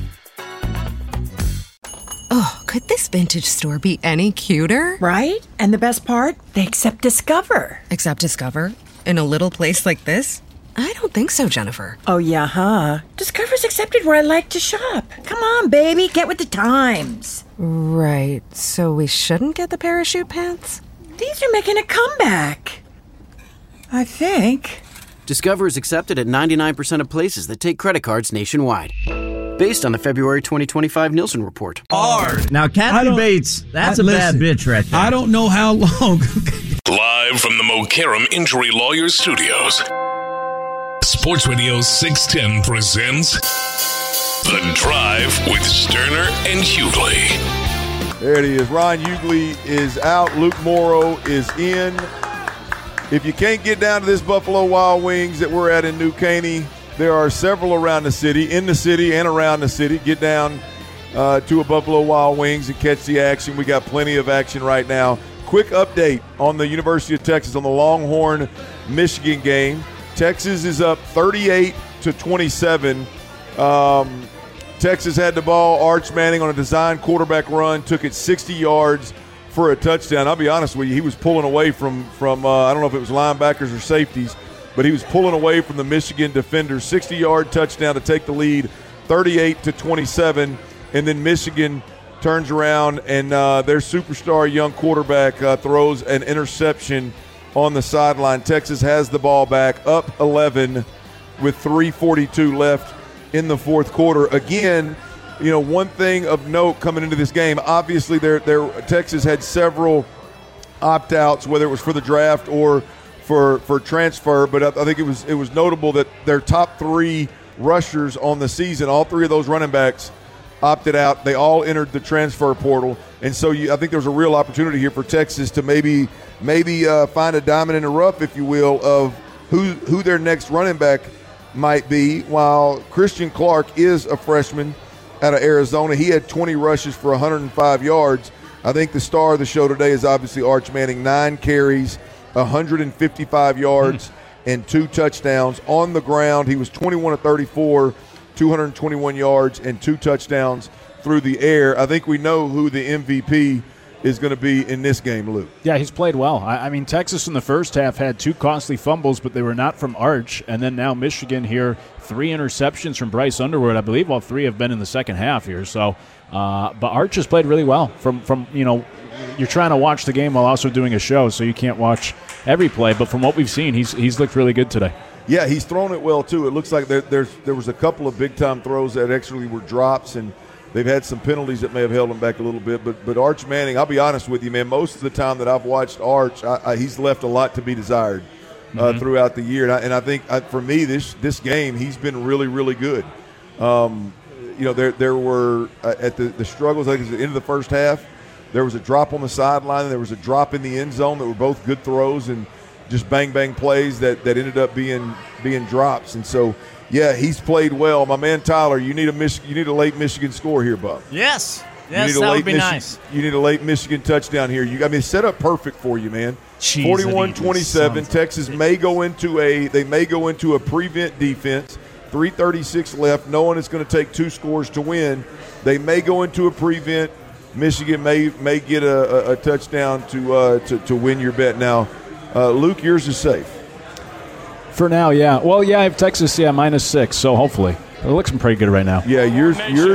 Oh, could this vintage store be any cuter? Right? And the best part? They accept Discover. Accept Discover? In a little place like this? I don't think so, Jennifer. Oh, yeah, huh? Discover's accepted where I like to shop. Come on, baby, get with the times. Right, so we shouldn't get the parachute pants? These are making a comeback. I think. Discover is accepted at 99% of places that take credit cards nationwide. Based on the February 2025 Nielsen report. Hard. Now, Kathy Bates, that's a bad bitch right there. I don't know how long. Live from the Mokaram Injury Lawyers Studios. Sports Radio 610 presents The Drive with Sterner and Hughley. There it is. Ryan Hughley is out. Luke Morrow is in. If you can't get down to this Buffalo Wild Wings that we're at in New Caney, there are several around the city, in the city and around the city. Get down to a Buffalo Wild Wings and catch the action. We got plenty of action right now. Quick update on the University of Texas on the Longhorn-Michigan game. Texas is up 38-27. Texas had the ball. Arch Manning on a design quarterback run took it 60 yards for a touchdown. I'll be honest with you, he was pulling away from I don't know if it was linebackers or safeties, but he was pulling away from the Michigan defenders. 60-yard touchdown to take the lead, 38-27, and then Michigan turns around and their superstar young quarterback throws an interception on the sideline. Texas has the ball back, up 11 with 3:42 left in the fourth quarter. Again, you know, one thing of note coming into this game, obviously Texas had several opt-outs, whether it was for the draft or for transfer, but I think it was notable that their top three rushers on the season, all three of those running backs opted out. They all entered the transfer portal, and so I think there's a real opportunity here for Texas to maybe find a diamond in the rough, if you will, of who their next running back might be. While Christian Clark is a freshman out of Arizona, he had 20 rushes for 105 yards. I think the star of the show today is obviously Arch Manning. 9 carries, 155 yards, and 2 touchdowns. On the ground, he was 21 of 34, 221 yards, and 2 touchdowns through the air. I think we know who the MVP is going to be in this game, Luke. Yeah, he's played well. I mean, Texas in the first half had 2 costly fumbles, but they were not from Arch. And then now Michigan here, 3 interceptions from Bryce Underwood. I believe all 3 have been in the second half here. So, but Arch has played really well. From you know, you're trying to watch the game while also doing a show, so you can't watch every play. But from what we've seen, he's looked really good today. Yeah, he's thrown it well too. It looks like there was a couple of big time throws that actually were drops, and they've had some penalties that may have held him back a little bit. But Arch Manning, I'll be honest with you, man, most of the time that I've watched Arch, he's left a lot to be desired throughout the year. And I think for me, this game, he's been really, really good. You know, there were at the struggles, I think at the end of the first half, there was a drop on the sideline, and there was a drop in the end zone that were both good throws and just bang plays that ended up being drops. And so, yeah, he's played well. My man Tyler, you need a late Michigan score here, Bob. Yes. Yes, that would be nice. You need a late Michigan touchdown here. It's set up perfect for you, man. 41-27. Texas may go into a prevent defense. 3:36 left. No one is going to take 2 scores to win. They may go into a prevent. Michigan may get a touchdown to win your bet. Now, Luke, yours is safe. For now, yeah. Well, yeah, I have Texas, -6, so hopefully. It looks pretty good right now. Yeah, yours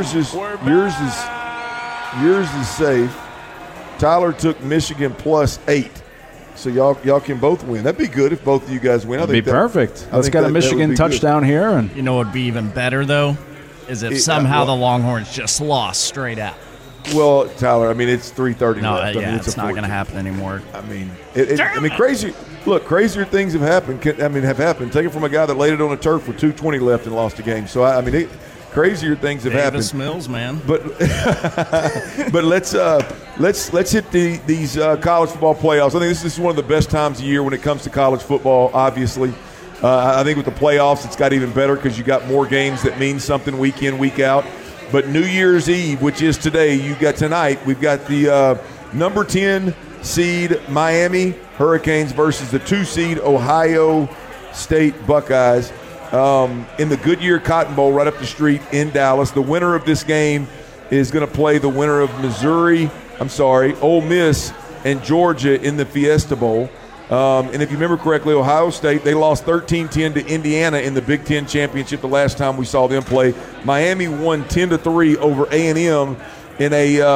is safe. Tyler took Michigan +8. So y'all can both win. That'd be good if both of you guys win. That'd be perfect. Let's get a Michigan touchdown here. And you know what would be even better, though, is if somehow the Longhorns just lost straight out. Well, Tyler, it's 3:30 left. It's not going to happen anymore. Crazy. Look, crazier things have happened. Have happened. Take it from a guy that laid it on the turf with 2:20 left and lost a game. So crazier things have happened. Davis Mills, man. But let's hit these college football playoffs. I think this is one of the best times of year when it comes to college football. Obviously, I think with the playoffs, it's got even better because you got more games that mean something week in, week out. But New Year's Eve, which is today, we've got the number 10 seed Miami Hurricanes versus the 2 seed Ohio State Buckeyes in the Goodyear Cotton Bowl right up the street in Dallas. The winner of this game is going to play the winner of Ole Miss and Georgia in the Fiesta Bowl. And if you remember correctly, Ohio State, they lost 13-10 to Indiana in the Big Ten Championship the last time we saw them play. Miami won 10-3 over A&M in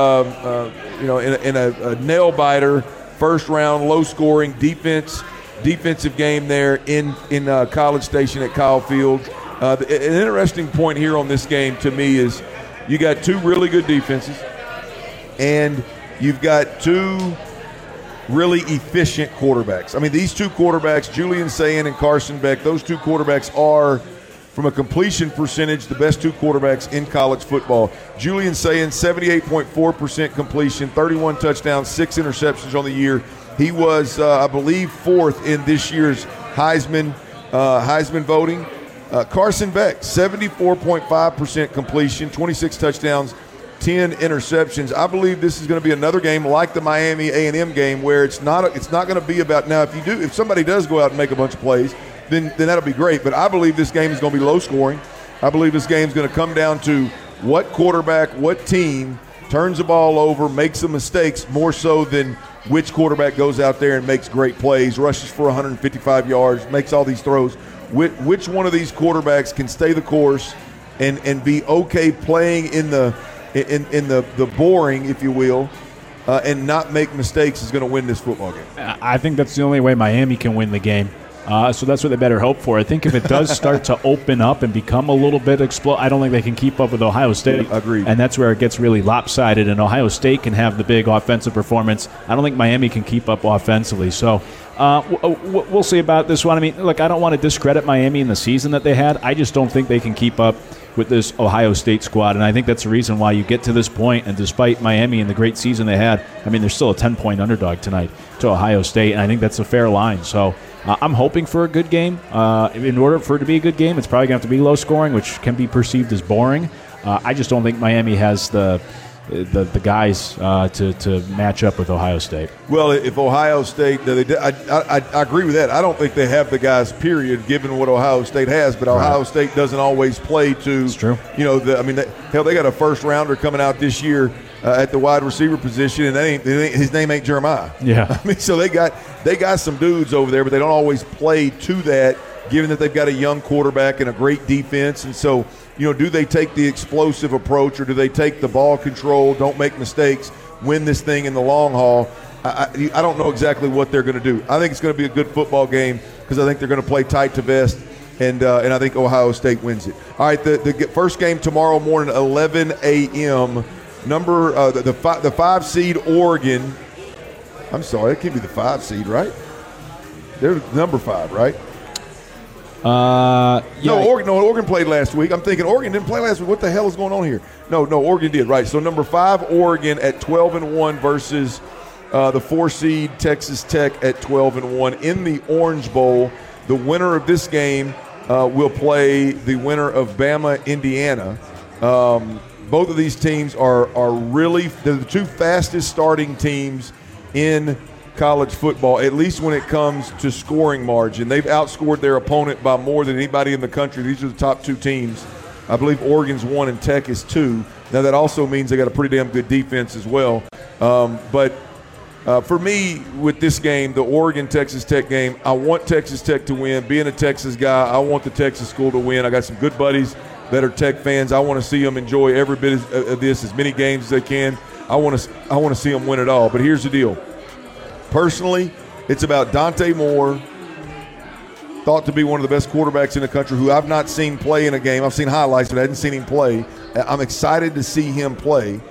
a nail-biter, first-round, low-scoring defensive game there in College Station at Kyle Field. An interesting point here on this game to me is you got 2 really good defenses, and you've got 2 really efficient quarterbacks. These 2 quarterbacks, Julian Sayin and Carson Beck, those 2 quarterbacks are, from a completion percentage, the best 2 quarterbacks in college football. Julian Sayin, 78.4% completion, 31 touchdowns, 6 interceptions on the year. He was, I believe, 4th in this year's Heisman voting. Carson Beck, 74.5% completion, 26 touchdowns, 10 interceptions. I believe this is going to be another game like the Miami A&M game where it's not going to be about, now if somebody does go out and make a bunch of plays, then that'll be great. But I believe this game is going to be low scoring. I believe this game is going to come down to what quarterback, what team turns the ball over, makes some mistakes more so than which quarterback goes out there and makes great plays, rushes for 155 yards, makes all these throws. Which one of these quarterbacks can stay the course and be okay playing in the boring, if you will, and not make mistakes is going to win this football game. I think that's the only way Miami can win the game. So that's what they better hope for. I think if it does start to open up and become a little bit I don't think they can keep up with Ohio State. Agreed. And that's where it gets really lopsided, and Ohio State can have the big offensive performance. I don't think Miami can keep up offensively. So we'll see about this one. Look, I don't want to discredit Miami in the season that they had. I just don't think they can keep up with this Ohio State squad, and I think that's the reason why you get to this point. And despite Miami and the great season they had, they're still a 10-point underdog tonight to Ohio State, and I think that's a fair line. So I'm hoping for a good game. In order for it to be a good game, it's probably going to have to be low scoring, which can be perceived as boring. I just don't think Miami has the guys to match up with Ohio State. Well, if Ohio State, I agree with that. I don't think they have the guys, period, given what Ohio State has. But Ohio State doesn't always play to. It's true. They got a first rounder coming out this year at the wide receiver position, and his name ain't Jeremiah. Yeah. So they got some dudes over there, but they don't always play to that, given that they've got a young quarterback and a great defense, and so. Do they take the explosive approach, or do they take the ball control, don't make mistakes, win this thing in the long haul? I don't know exactly what they're going to do. I think it's going to be a good football game because I think they're going to play tight to vest, and I think Ohio State wins it. All right, the first game tomorrow morning, 11 a.m., the 5 seed Oregon. I'm sorry, it can't be the 5 seed, right? They're number 5, right? Oregon played last week. I'm thinking Oregon didn't play last week. What the hell is going on here? No, Oregon did, right. So number 5, Oregon at 12-1 versus the 4 seed Texas Tech at 12-1 in the Orange Bowl. The winner of this game will play the winner of Bama, Indiana. both of these teams are really – they're the two fastest starting teams in college football, at least when it comes to scoring margin. They've outscored their opponent by more than anybody in the country. These are the top two teams. I believe Oregon's 1 and Tech is 2. Now, that also means they got a pretty damn good defense as well. But for me, with this game, the Oregon-Texas Tech game, I want Texas Tech to win. Being a Texas guy, I want the Texas school to win. I got some good buddies that are Tech fans. I want to see them enjoy every bit of this, as many games as they can. I want to see them win it all. But here's the deal. Personally, it's about Dante Moore, thought to be one of the best quarterbacks in the country, who I've not seen play in a game. I've seen highlights, but I hadn't seen him play. I'm excited to see him play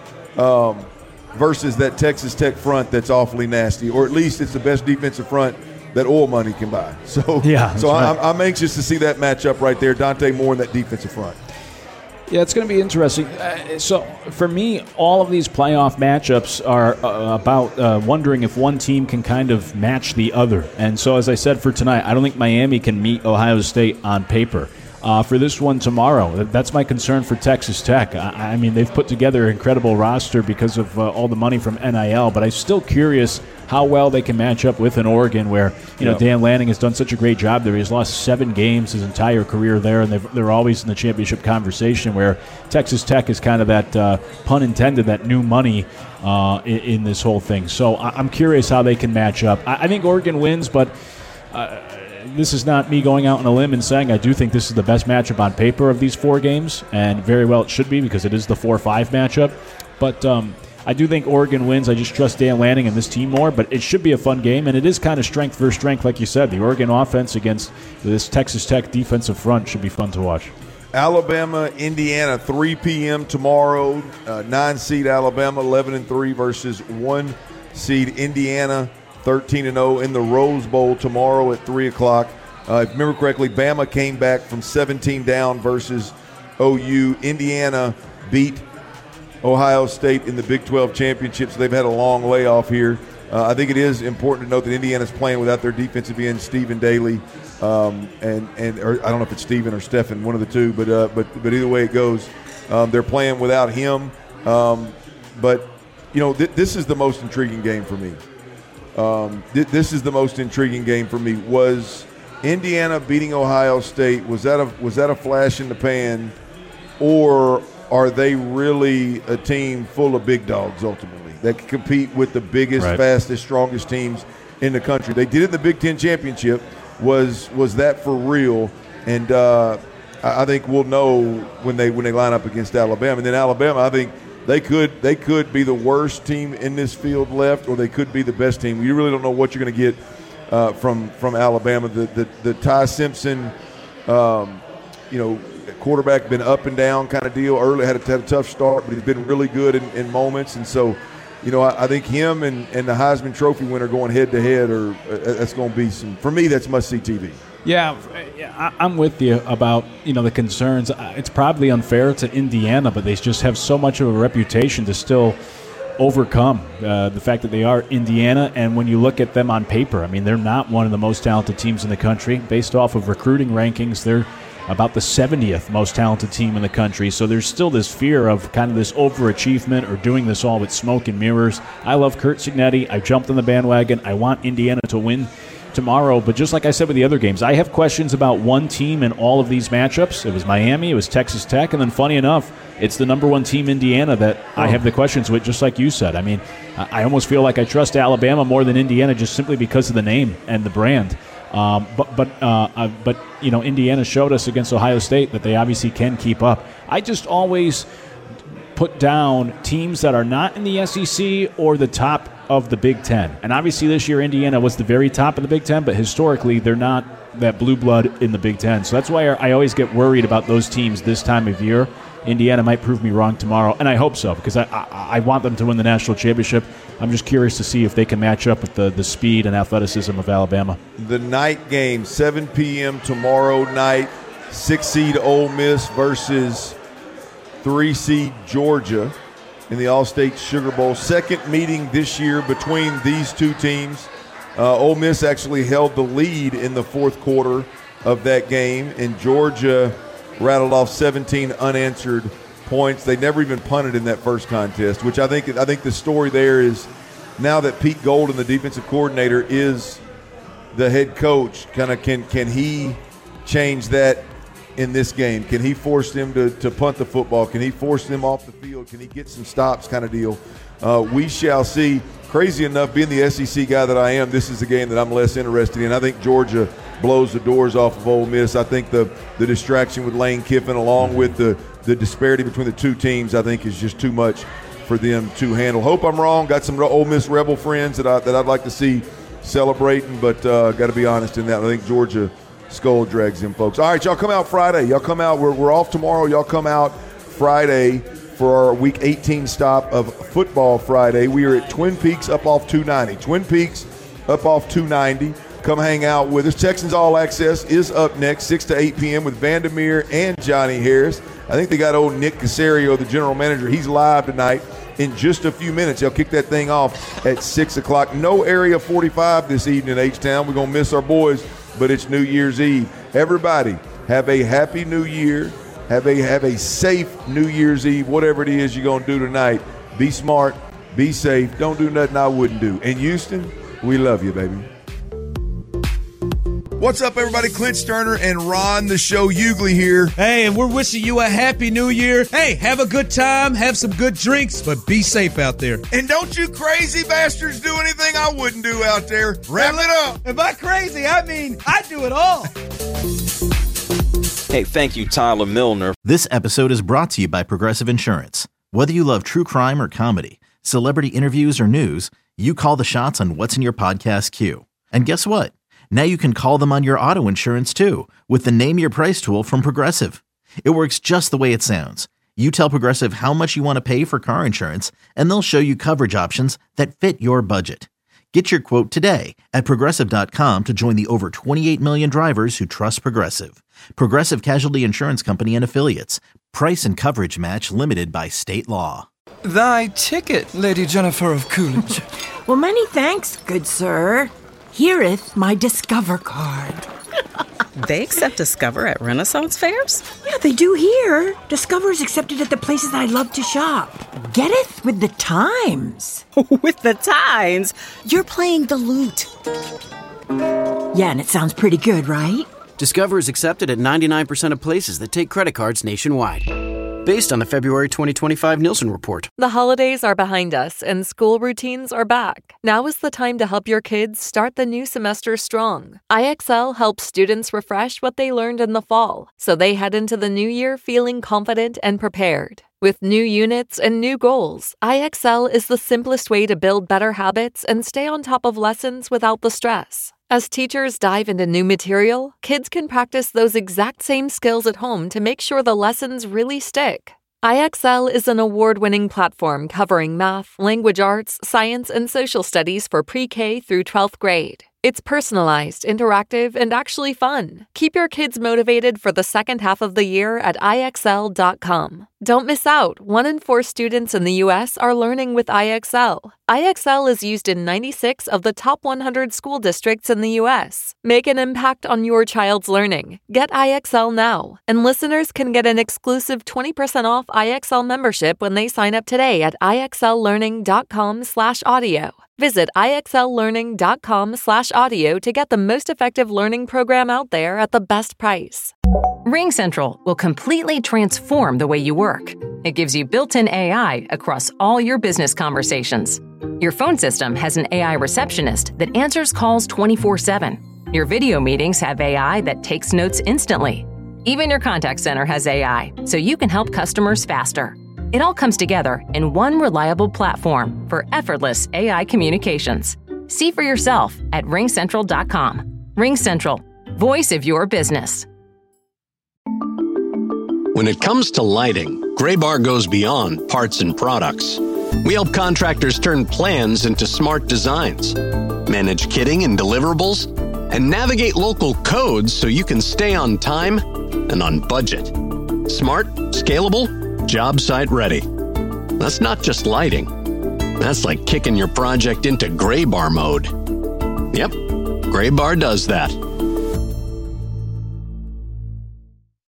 versus that Texas Tech front that's awfully nasty, or at least it's the best defensive front that oil money can buy. So, I'm anxious to see that matchup right there, Dante Moore and that defensive front. Yeah, it's going to be interesting. So for me, all of these playoff matchups are about wondering if one team can kind of match the other. And so, as I said for tonight, I don't think Miami can meet Ohio State on paper. For this one tomorrow, that's my concern for Texas Tech. I mean, they've put together an incredible roster because of all the money from NIL, but I'm still curious how well they can match up with an Oregon where, Dan Lanning has done such a great job there. He's lost 7 games his entire career there, and they're always in the championship conversation, where Texas Tech is kind of that, pun intended, that new money in this whole thing. So I'm curious how they can match up. I think Oregon wins, but this is not me going out on a limb and saying I do think this is the best matchup on paper of these 4 games, and very well it should be because it is the 4-5 matchup. But I do think Oregon wins. I just trust Dan Lanning and this team more, but it should be a fun game, and it is kind of strength versus strength, like you said. The Oregon offense against this Texas Tech defensive front should be fun to watch. Alabama, Indiana, 3 p.m. tomorrow. 9-seed Alabama, 11-3 versus 1-seed Indiana, 13-0 in the Rose Bowl tomorrow at 3 o'clock. If you remember correctly, Bama came back from 17 down versus OU. Indiana beat Ohio State in the Big 12 championship, so they've had a long layoff here. I think it is important to note that Indiana's playing without their defensive end, Stephen Daly, or I don't know if it's Stephen or Stephen, one of the two, but either way it goes, they're playing without him. But this is the most intriguing game for me. This is the most intriguing game for me. Was Indiana beating Ohio State, was that a flash in the pan, or are they really a team full of big dogs ultimately that can compete with the biggest, fastest, strongest teams in the country? They did it in the Big Ten championship. Was that for real? And I think we'll know when they line up against Alabama. And then Alabama, I think they could be the worst team in this field left, or they could be the best team. You really don't know what you're going to get from Alabama. The Ty Simpson, quarterback, been up and down kind of deal. Early had a tough start, but he's been really good in moments. And so, I think him and the Heisman Trophy winner going head to head, that's going to be for me, that's must see TV. Yeah, I'm with you about the concerns. It's probably unfair to Indiana, but they just have so much of a reputation to still overcome the fact that they are Indiana. And when you look at them on paper, I mean, they're not one of the most talented teams in the country. Based off of recruiting rankings, they're about the 70th most talented team in the country. So there's still this fear of kind of this overachievement or doing this all with smoke and mirrors. I love Curt Cignetti. I jumped on the bandwagon. I want Indiana to win tomorrow. But just like I said with the other games, I have questions about one team in all of these matchups. It was Miami, it was Texas Tech, and then funny enough, it's the number 1 team, Indiana, that I have the questions with, just like you said. I mean, I almost feel like I trust Alabama more than Indiana just simply because of the name and the brand. But Indiana showed us against Ohio State that they obviously can keep up. I just always put down teams that are not in the SEC or the top of the Big Ten. And obviously this year Indiana was the very top of the Big Ten, but historically they're not that blue blood in the Big Ten. So that's why I always get worried about those teams this time of year. Indiana might prove me wrong tomorrow, and I hope so, because I want them to win the national championship. I'm just curious to see if they can match up with the speed and athleticism of Alabama. The night game, 7 p.m. tomorrow night, 6-seed Ole Miss versus 3-seed Georgia in the All-State Sugar Bowl. Second meeting this year between these two teams. Ole Miss actually held the lead in the fourth quarter of that game, and Georgia rattled off 17 unanswered points. They never even punted in that first contest, which I think the story there is now that Pete Golden, the defensive coordinator, is the head coach, kind of can he change that in this game? Can he force them to punt the football? Can he force them off the field? Can he get some stops kind of deal? We shall see. Crazy enough, being the SEC guy that I am, this is a game that I'm less interested in. I think Georgia blows the doors off of Ole Miss. I think the distraction with Lane Kiffin along with the disparity between the two teams I think is just too much for them to handle. Hope I'm wrong. Got some Ole Miss Rebel friends that I'd like to see celebrating, but got to be honest in that. I think Georgia skull drags them, folks. All right, y'all come out Friday. Y'all come out. We're off tomorrow. Y'all come out Friday for our Week 18 stop of Football Friday. We are at Twin Peaks up off 290. Twin Peaks up off 290. Come hang out with us. Texans All Access is up next, 6 to 8 p.m. with Vandermeer and Johnny Harris. I think they got old Nick Casario, the general manager. He's live tonight in just a few minutes. They'll kick that thing off at 6 o'clock. No Area 45 this evening in H-Town. We're going to miss our boys, but it's New Year's Eve. Everybody, have a happy New Year. Have a safe New Year's Eve, whatever it is you're going to do tonight. Be smart. Be safe. Don't do nothing I wouldn't do. And Houston, we love you, baby. What's up, everybody? Clint Sterner and Ron, the show Hughley here. Hey, and we're wishing you a happy new year. Hey, have a good time, have some good drinks, but be safe out there. And don't you crazy bastards do anything I wouldn't do out there. Wrap it up. And by crazy, I mean I do it all. Hey, thank you, Tyler Milner. This episode is brought to you by Progressive Insurance. Whether you love true crime or comedy, celebrity interviews or news, you call the shots on what's in your podcast queue. And guess what? Now you can call them on your auto insurance too with the Name Your Price tool from Progressive. It works just the way it sounds. You tell Progressive how much you want to pay for car insurance, and they'll show you coverage options that fit your budget. Get your quote today at Progressive.com to join the over 28 million drivers who trust Progressive. Progressive Casualty Insurance Company and Affiliates. Price and coverage match limited by state law. Thy ticket, Lady Jennifer of Coolidge. Well, many thanks, good sir. Here'th my Discover card. They accept Discover at Renaissance fairs? Yeah, they do here. Discover is accepted at the places I love to shop. Getteth with the times. With the times? You're playing the lute. Yeah, and it sounds pretty good, right? Discover is accepted at 99% of places that take credit cards nationwide. Based on the February 2025 Nielsen report. The holidays are behind us and school routines are back. Now is the time to help your kids start the new semester strong. IXL helps students refresh what they learned in the fall, so they head into the new year feeling confident and prepared. With new units and new goals, IXL is the simplest way to build better habits and stay on top of lessons without the stress. As teachers dive into new material, kids can practice those exact same skills at home to make sure the lessons really stick. IXL is an award-winning platform covering math, language arts, science, and social studies for pre-K through 12th grade. It's personalized, interactive, and actually fun. Keep your kids motivated for the second half of the year at IXL.com. Don't miss out. 1 in 4 students in the U.S. are learning with IXL. IXL is used in 96 of the top 100 school districts in the U.S. Make an impact on your child's learning. Get IXL now. And listeners can get an exclusive 20% off IXL membership when they sign up today at IXLlearning.com/audio. Visit IXLlearning.com/audio to get the most effective learning program out there at the best price. RingCentral will completely transform the way you work. It gives you built-in AI across all your business conversations. Your phone system has an AI receptionist that answers calls 24/7. Your video meetings have AI that takes notes instantly. Even your contact center has AI, so you can help customers faster. It all comes together in one reliable platform for effortless AI communications. See for yourself at RingCentral.com. RingCentral, voice of your business. When it comes to lighting, Graybar goes beyond parts and products. We help contractors turn plans into smart designs, manage kitting and deliverables, and navigate local codes so you can stay on time and on budget. Smart, scalable, job site ready. That's not just lighting. That's like kicking your project into Graybar mode. Yep, Graybar does that.